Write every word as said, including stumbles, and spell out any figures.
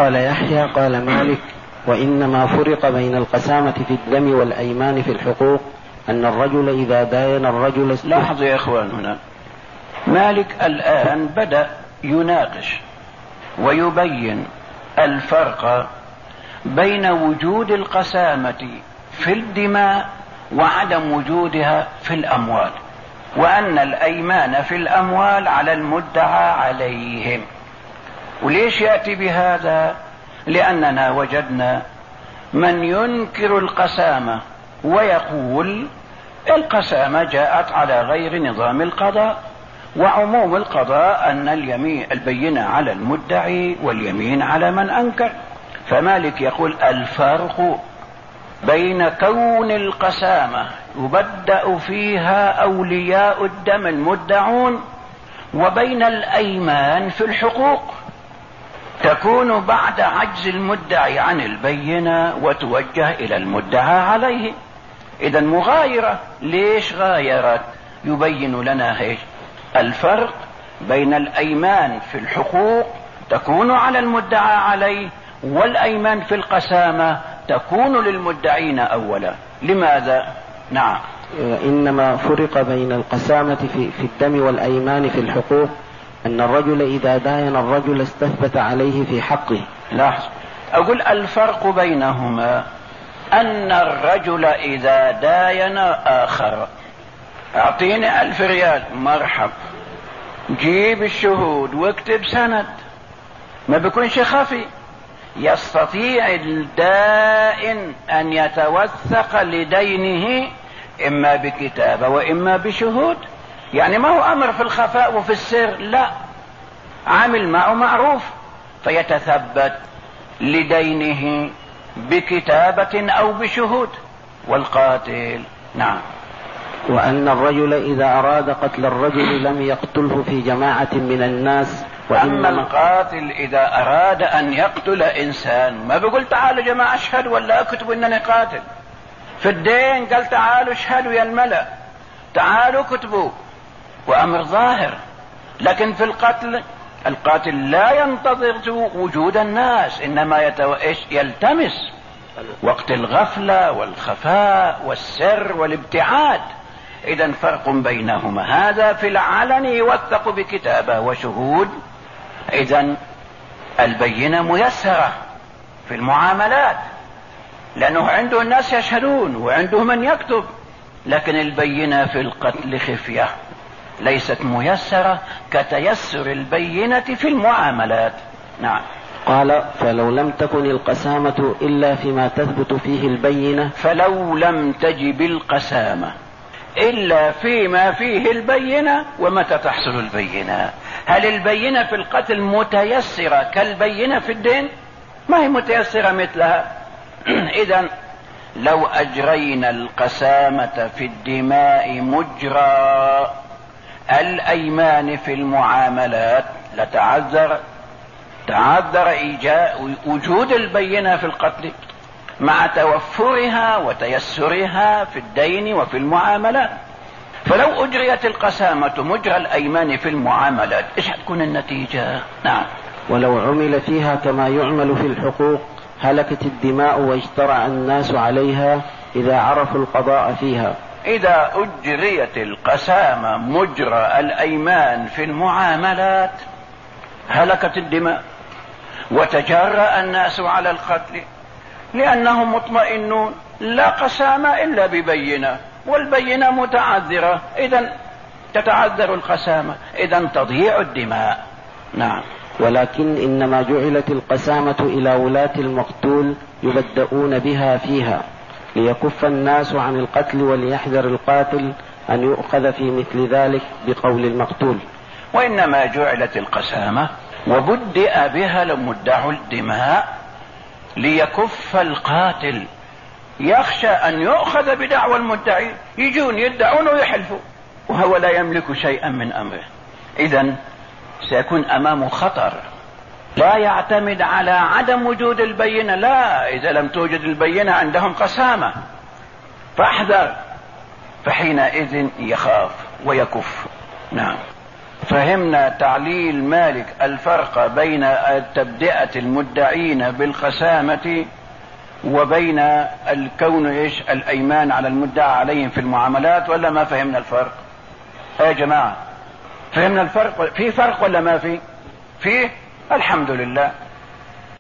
قال يحيى قال مالك: وإنما فرق بين القسامة في الدم والأيمان في الحقوق أن الرجل إذا داين الرجل است... لاحظوا يا إخوان، هنا مالك الآن بدأ يناقش ويبين الفرق بين وجود القسامة في الدماء وعدم وجودها في الأموال، وأن الأيمان في الأموال على المدعى عليهم. وليش يأتي بهذا؟ لأننا وجدنا من ينكر القسامة ويقول القسامة جاءت على غير نظام القضاء، وعموم القضاء أن اليمين البينة على المدعي واليمين على من أنكر. فمالك يقول الفرق بين كون القسامة يبدأ فيها أولياء الدم المدعون وبين الأيمان في الحقوق تكون بعد عجز المدعي عن البينة وتوجه إلى المدعى عليه. إذن مغايرة. ليش غايرت؟ يبين لنا هيك الفرق بين الأيمان في الحقوق تكون على المدعى عليه، والأيمان في القسامة تكون للمدعين أولا. لماذا؟ نعم. إنما فرق بين القسامة في, في الدم والأيمان في الحقوق أن الرجل إذا داين الرجل استثبت عليه في حقه. لاحظ، أقول الفرق بينهما أن الرجل إذا داين آخر أعطيني ألف ريال، مرحب، جيب الشهود واكتب سند، ما بيكونش خفي. يستطيع الدائن أن يتوثق لدينه إما بكتابة وإما بشهود. يعني ما هو أمر في الخفاء وفي السر، لا، عامل معه معروف، فيتثبت لدينه بكتابة أو بشهود. والقاتل نعم. وأن الرجل إذا أراد قتل الرجل لم يقتله في جماعة من الناس. وأما القاتل إذا أراد أن يقتل إنسان ما بيقول تعالوا جماعة اشهد ولا اكتبوا إنني قاتل. في الدين قال تعالوا اشهدوا يا الملأ، تعالوا كتبوا، وأمر ظاهر. لكن في القتل القاتل لا ينتظر وجود الناس، إنما يتو... يلتمس وقت الغفلة والخفاء والسر والابتعاد. إذن فرق بينهما، هذا في العلن يوثق بكتابة وشهود. إذن البينة ميسرة في المعاملات لأنه عنده الناس يشهدون وعنده من يكتب، لكن البينة في القتل خفية ليست ميسرة كتيسر البينة في المعاملات. نعم. قال: فلو لم تكن القسامة إلا فيما تثبت فيه البينة. فلو لم تجب القسامة إلا فيما فيه البينة. ومتى تحصل البينة؟ هل البينة في القتل متيسرة كالبينة في الدين؟ ما هي متيسرة مثلها. إذن لو أجرينا القسامة في الدماء مجرى الأيمان في المعاملات لتعذر تعذر إيجاء وجود البينة في القتل مع توفرها وتيسرها في الدين وفي المعاملات. فلو أجريت القسامة مجرى الأيمان في المعاملات إيش هتكون النتيجة؟ نعم. ولو عمل فيها كما يعمل في الحقوق هلكت الدماء واجترع الناس عليها إذا عرفوا القضاء فيها. إذا أجريت القسامة مجرى الأيمان في المعاملات هلكت الدماء وتجرأ الناس على القتل، لأنهم مطمئنون لا قسامة إلا ببينة، والبينة متعذرة، إذن تتعذر القسامة، إذن تضيع الدماء. نعم. ولكن إنما جعلت القسامة إلى ولاة المقتول يبدؤون بها فيها ليكف الناس عن القتل وليحذر القاتل أن يؤخذ في مثل ذلك بقول المقتول. وإنما جعلت القسامة وبدأ بها لمدعوا الدماء ليكف القاتل، يخشى أن يؤخذ بدعوى المدعي، يجون يدعون ويحلفوا وهو لا يملك شيئا من أمره. إذن سيكون أمامه خطر لا يعتمد على عدم وجود البينة، لا، إذا لم توجد البينة عندهم قسامة فاحذر، فحينئذ يخاف ويكف. نعم. فهمنا تعليل مالك الفرق بين تبدئة المدعين بالخسامة وبين الكون ايش الايمان على المدعى عليهم في المعاملات، ولا ما فهمنا الفرق؟ يا جماعة فهمنا الفرق؟ في فرق ولا ما في؟ فيه الحمد لله.